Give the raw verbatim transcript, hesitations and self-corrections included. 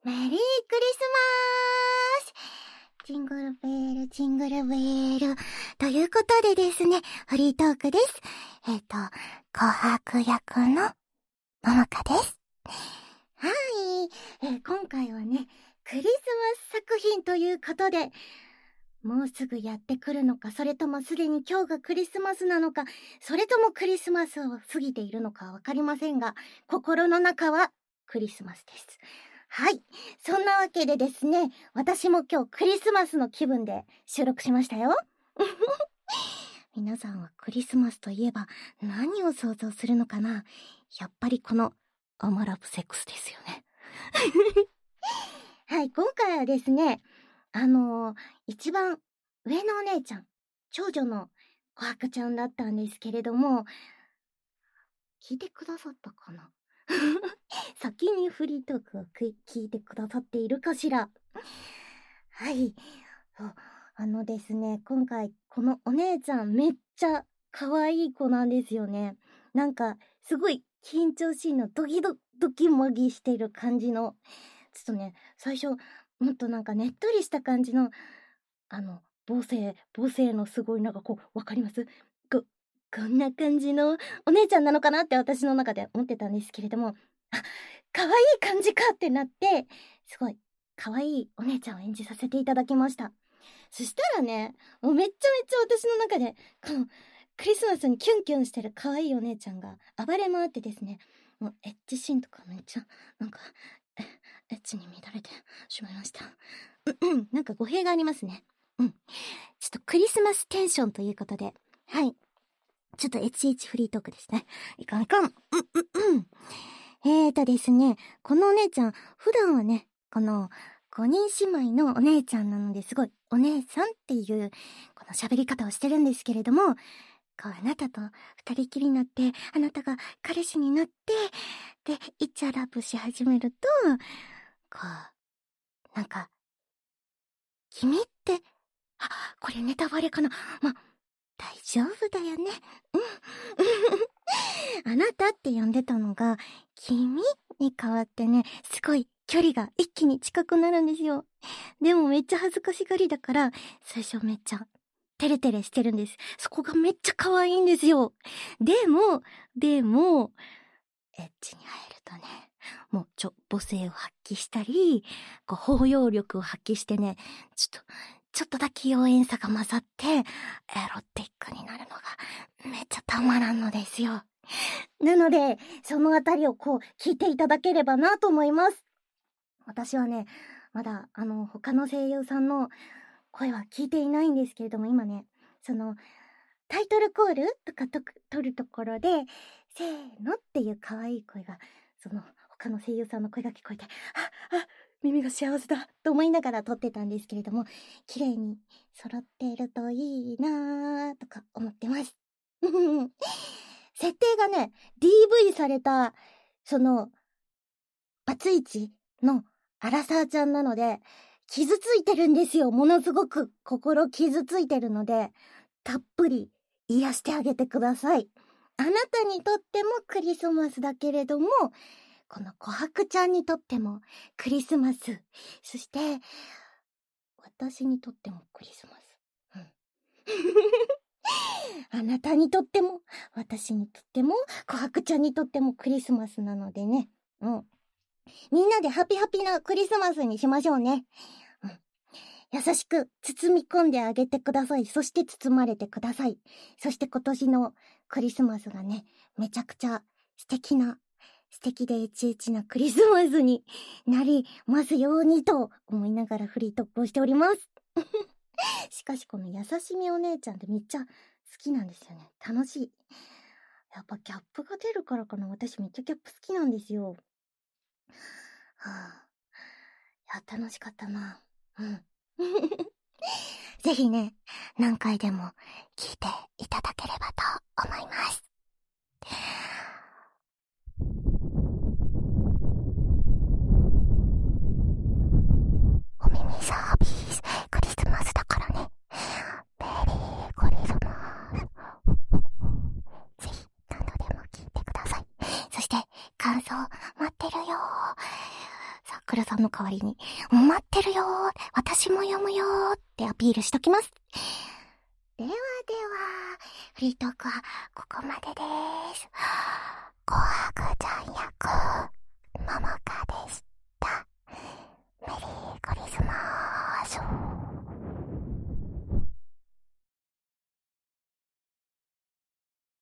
メリークリスマス！ジングルベール、ジングルベール。ということでですね、フリートークです。えっと、琥珀役のももかです。はい、えー、今回はね、クリスマス作品ということで、もうすぐやってくるのか、それともすでに今日がクリスマスなのか、それともクリスマスを過ぎているのかわかりませんが、心の中はクリスマスです。はい。そんなわけでですね、私も今日クリスマスの気分で収録しましたよ。皆さんはクリスマスといえば何を想像するのかな？やっぱりこのアマラブセックスですよね。はい、今回はですね、あのー、一番上のお姉ちゃん、長女の琥珀ちゃんだったんですけれども、聞いてくださったかな？先にフリートークを聞いてくださっているかしら？はい。あのですね、今回このお姉ちゃんめっちゃ可愛い子なんですよね。なんかすごい緊張しいのドキドドキマギしてる感じの、ちょっとね、最初もっとなんかねっとりした感じの、あの、母性、母性のすごいなんかこう、わかります？こ、こんな感じのお姉ちゃんなのかなって私の中で思ってたんですけれども、あ、可愛い感じかってなって、すごい可愛いお姉ちゃんを演じさせていただきました。そしたらね、もうめっちゃめっちゃ私の中で、このクリスマスにキュンキュンしてる可愛いお姉ちゃんが暴れ回ってですね、もうエッチシーンとかめっちゃ、なんか、え、エッチに乱れてしまいました。うん、なんか語弊がありますね。うん。ちょっとクリスマステンションということで、はい。ちょっと エイチエイチ フリートークですね。いかんいかん。うんうんうん。えーとですね、このお姉ちゃん、普段はね、この、ごにん姉妹のお姉ちゃんなのですごい、お姉さんっていう、この喋り方をしてるんですけれども、こう、あなたと二人きりになって、あなたが彼氏になって、で、イチャラブし始めると、こう、なんか、君って、あ、これネタバレかな？ま、大丈夫だよね。うん。あなたって呼んでたのが、君に変わってね、すごい距離が一気に近くなるんですよ。でもめっちゃ恥ずかしがりだから、最初めっちゃ、テレテレしてるんです。そこがめっちゃ可愛いんですよ。でも、でも、エッチに入るとね、もうちょ、母性を発揮したり、こう包容力を発揮してね、ちょっと、ちょっとだけ妖艶さが混ざって、エロティックになるのがめっちゃたまらんのですよ。なので、そのあたりをこう聞いていただければなと思います。私はね、まだあの他の声優さんの声は聞いていないんですけれども、今ね、そのタイトルコールとかと取るところで、せーのっていう可愛い声が、その他の声優さんの声が聞こえて、あ、あ、耳が幸せだと思いながら撮ってたんですけれども、綺麗に揃っているといいなーとか思ってます。設定がね、ディーブイ された、その、バツイチのアラサーちゃんなので、傷ついてるんですよ。ものすごく心傷ついてるので、たっぷり癒してあげてください。あなたにとってもクリスマスだけれども、この琥珀ちゃんにとってもクリスマス。そして、私にとってもクリスマス。うん。あなたにとっても、私にとっても、琥珀ちゃんにとってもクリスマスなのでね。うん。みんなでハピハピなクリスマスにしましょうね。うん。優しく包み込んであげてください。そして包まれてください。そして今年のクリスマスがね、めちゃくちゃ素敵な、素敵でエチエチなクリスマスになりますようにと思いながらフリートークをしております。しかしこの優しみお姉ちゃんってめっちゃ好きなんですよね。楽しい。やっぱギャップが出るからかな。私めっちゃギャップ好きなんですよ。はあ。いや、楽しかったな。うん。ぜひね、何回でも聞いていただければと思います。お耳サービス、クリスマスだからね。メリークリスマス。ぜひ何度でも聞いてください。そして感想待ってるよ。さあ、ク桜さんの代わりに、待ってるよー、私も読むよーってアピールしときます。ではでは、フリートークはここまででーす。紅白